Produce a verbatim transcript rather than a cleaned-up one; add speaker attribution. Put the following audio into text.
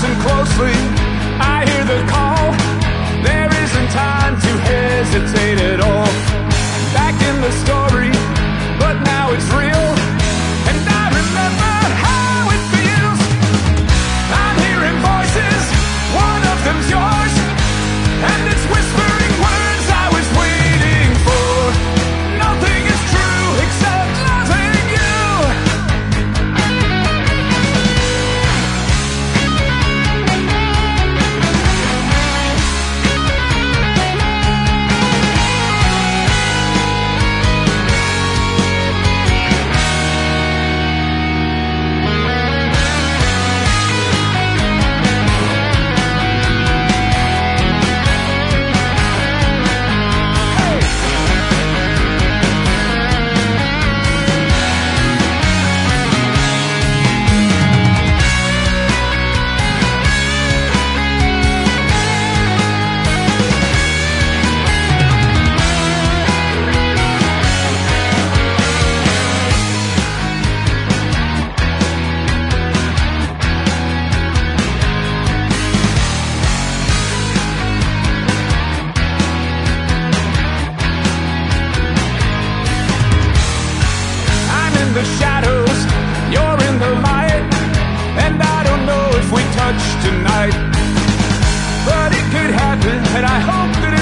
Speaker 1: listen closely, I hear the call. There isn't time to hesitate at all. Back in the story, but now it's real. And I remember how it feels. I'm hearing voices, one of them's yours, and it's whispering words I was waiting for. Nothing is true except loving you. The shadows, you're in the light, and I don't know if we touch tonight, but it could happen, and I hope that